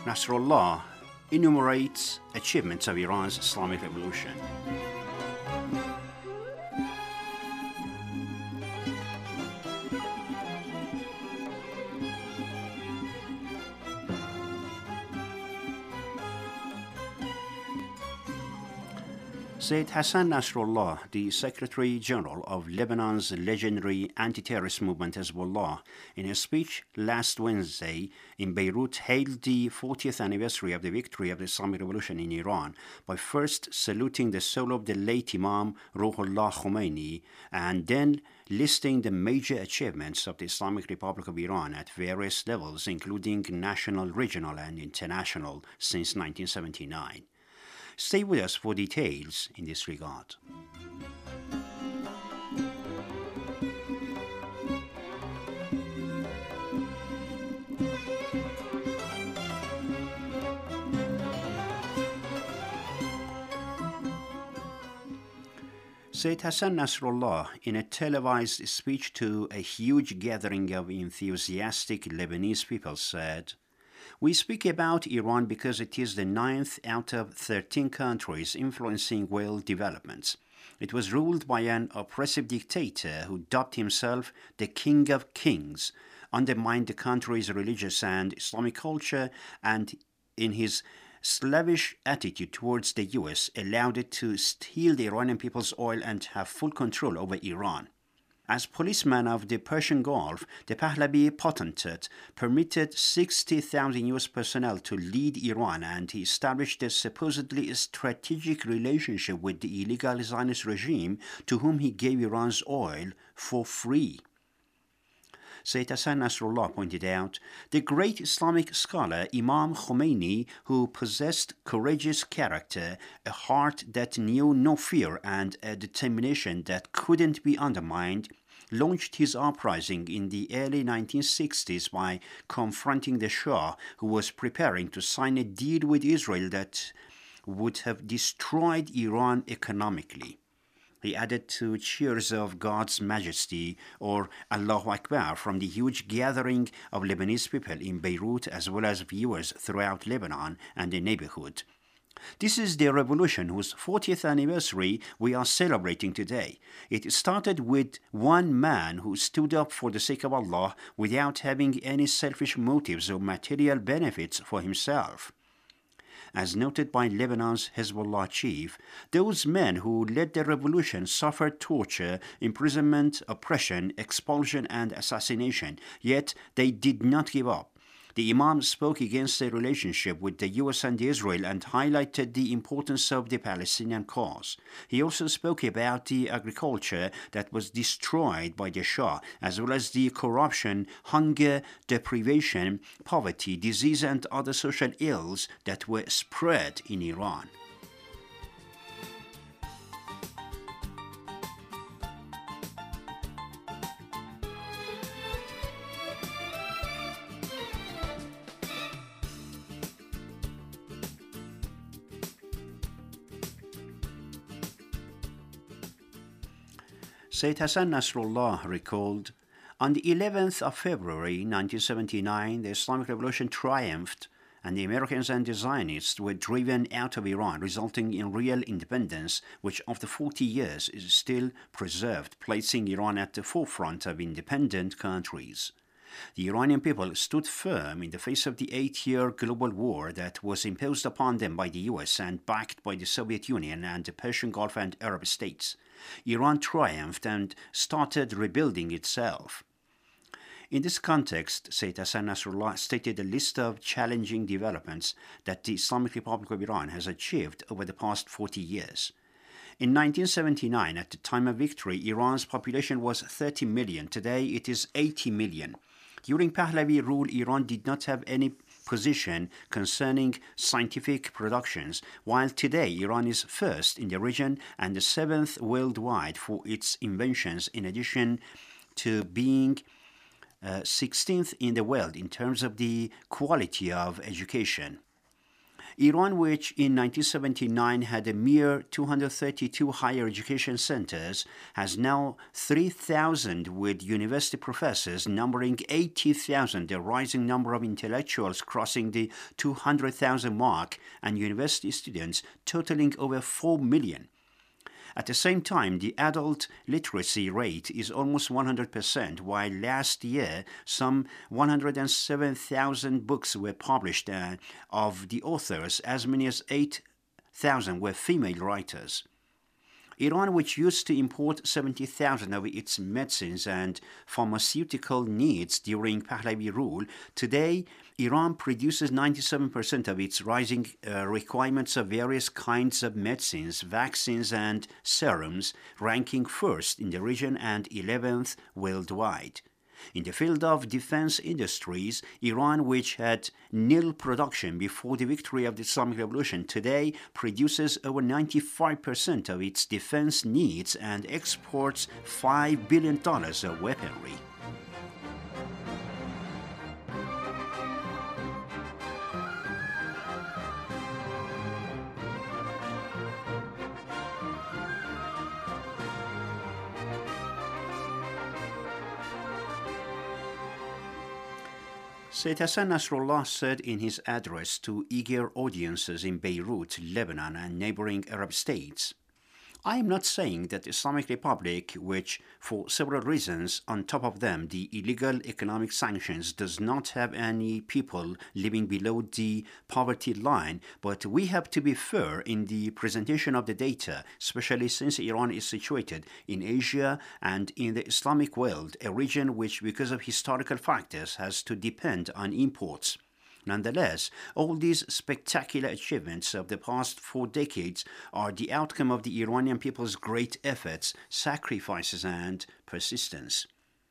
Nasrullah enumerates achievements of Iran's Islamic Revolution. Said Hassan Nasrallah, the Secretary General of Lebanon's legendary anti-terrorist movement Hezbollah, in a speech last Wednesday in Beirut hailed the 40th anniversary of the victory of the Islamic Revolution in Iran by first saluting the soul of the late Imam Ruhollah Khomeini and then listing the major achievements of the Islamic Republic of Iran at various levels, including national, regional, and international, since 1979. Stay with us for details in this regard. Said Hassan Nasrallah, in a televised speech to a huge gathering of enthusiastic Lebanese people, said, "We speak about Iran because it is the 9th out of 13 countries influencing world developments. It was ruled by an oppressive dictator who dubbed himself the King of Kings, undermined the country's religious and Islamic culture, and in his slavish attitude towards the US, allowed it to steal the Iranian people's oil and have full control over Iran. As policeman of the Persian Gulf, the Pahlavi potentate permitted 60,000 US personnel to lead Iran, and he established a supposedly strategic relationship with the illegal Zionist regime, to whom he gave Iran's oil for free." Sayyid Hassan Nasrallah pointed out, the great Islamic scholar Imam Khomeini, who possessed courageous character, a heart that knew no fear, and a determination that couldn't be undermined, launched his uprising in the early 1960s by confronting the Shah, who was preparing to sign a deal with Israel that would have destroyed Iran economically. He added to cheers of God's Majesty or Allahu Akbar from the huge gathering of Lebanese people in Beirut, as well as viewers throughout Lebanon and the neighborhood. This is the revolution whose 40th anniversary we are celebrating today. It started with one man who stood up for the sake of Allah without having any selfish motives or material benefits for himself. As noted by Lebanon's Hezbollah chief, those men who led the revolution suffered torture, imprisonment, oppression, expulsion, and assassination, yet they did not give up. The Imam spoke against the relationship with the US and Israel and highlighted the importance of the Palestinian cause. He also spoke about the agriculture that was destroyed by the Shah, as well as the corruption, hunger, deprivation, poverty, disease, and other social ills that were spread in Iran. Sayyid Hassan Nasrallah recalled, on the 11th of February 1979, the Islamic Revolution triumphed and the Americans and the Zionists were driven out of Iran, resulting in real independence, which after 40 years is still preserved, placing Iran at the forefront of independent countries. The Iranian people stood firm in the face of the 8-year global war that was imposed upon them by the US and backed by the Soviet Union and the Persian Gulf and Arab states. Iran triumphed and started rebuilding itself. In this context, Sayyid Hassan Nasrallah stated a list of challenging developments that the Islamic Republic of Iran has achieved over the past 40 years. In 1979, at the time of victory, Iran's population was 30 million. Today, it is 80 million. During Pahlavi rule, Iran did not have any position concerning scientific productions, while today Iran is first in the region and the 7th worldwide for its inventions, in addition to being 16th in the world in terms of the quality of education. Iran, which in 1979 had a mere 232 higher education centers, has now 3,000 with university professors numbering 80,000, a rising number of intellectuals crossing the 200,000 mark, and university students totaling over 4 million. At the same time, the adult literacy rate is almost 100%, while last year some 107,000 books were published. Of the authors, as many as 8,000 were female writers. Iran, which used to import 70,000 of its medicines and pharmaceutical needs during Pahlavi rule, today Iran produces 97% of its rising requirements of various kinds of medicines, vaccines, and serums, ranking first in the region and 11th worldwide. In the field of defense industries, Iran, which had nil production before the victory of the Islamic Revolution, today produces over 95% of its defense needs and exports $5 billion of weaponry. Sayyid Hassan Nasrallah said in his address to eager audiences in Beirut, Lebanon, and neighboring Arab states, "I am not saying that the Islamic Republic, which, for several reasons, on top of them, the illegal economic sanctions, does not have any people living below the poverty line, but we have to be fair in the presentation of the data, especially since Iran is situated in Asia and in the Islamic world, a region which, because of historical factors, has to depend on imports. Nonetheless, all these spectacular achievements of the past 4 decades are the outcome of the Iranian people's great efforts, sacrifices, and persistence."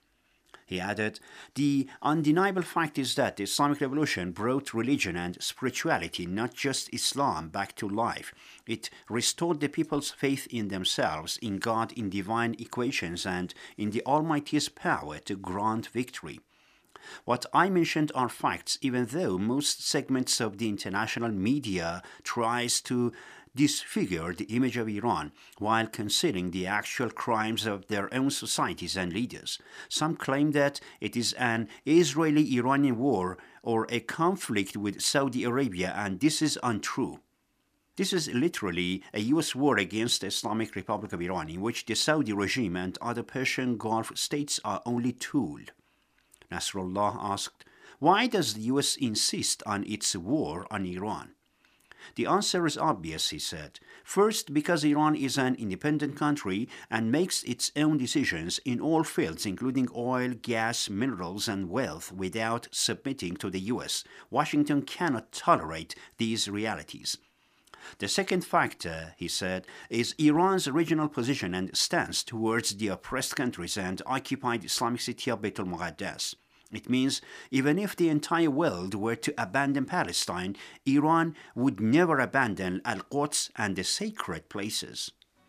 He added, "The undeniable fact is that the Islamic Revolution brought religion and spirituality, not just Islam, back to life. It restored the people's faith in themselves, in God, in divine equations, and in the Almighty's power to grant victory. What I mentioned are facts, even though most segments of the international media tries to disfigure the image of Iran while concealing the actual crimes of their own societies and leaders. Some claim that it is an Israeli-Iranian war or a conflict with Saudi Arabia, and this is untrue. This is literally a U.S. war against the Islamic Republic of Iran, in which the Saudi regime and other Persian Gulf states are only tools." Nasrallah asked, "Why does the U.S. insist on its war on Iran?" "The answer is obvious," he said. "First, because Iran is an independent country and makes its own decisions in all fields, including oil, gas, minerals, and wealth, without submitting to the U.S. Washington cannot tolerate these realities. The second factor," he said, "is Iran's regional position and stance towards the oppressed countries and occupied Islamic city of Beit al-Muqaddas. It means even if the entire world were to abandon Palestine, Iran would never abandon Al-Quds and the sacred places."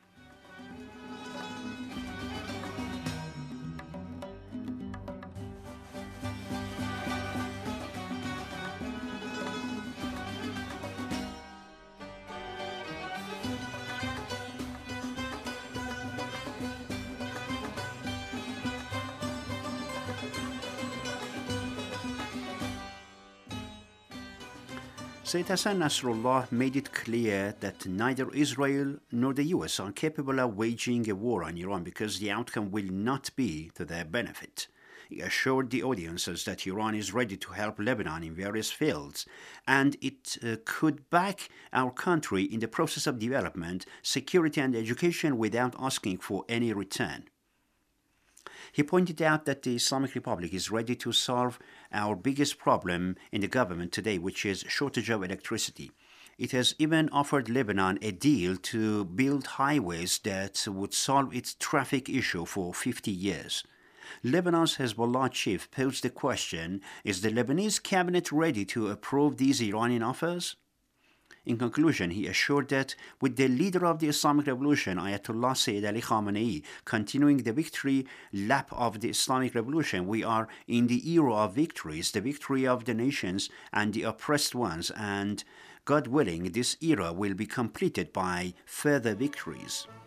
Sayyid Hassan Nasrallah made it clear that neither Israel nor the US are capable of waging a war on Iran because the outcome will not be to their benefit. He assured the audiences that Iran is ready to help Lebanon in various fields, and it could back our country in the process of development, security, and education without asking for any return. He pointed out that the Islamic Republic is ready to solve our biggest problem in the government today, which is shortage of electricity. It has even offered Lebanon a deal to build highways that would solve its traffic issue for 50 years. Lebanon's Hezbollah chief posed the question, is the Lebanese cabinet ready to approve these Iranian offers? In conclusion, he assured that with the leader of the Islamic Revolution, Ayatollah Sayyid Ali Khamenei, continuing the victory lap of the Islamic Revolution, we are in the era of victories, the victory of the nations and the oppressed ones, and God willing, this era will be completed by further victories.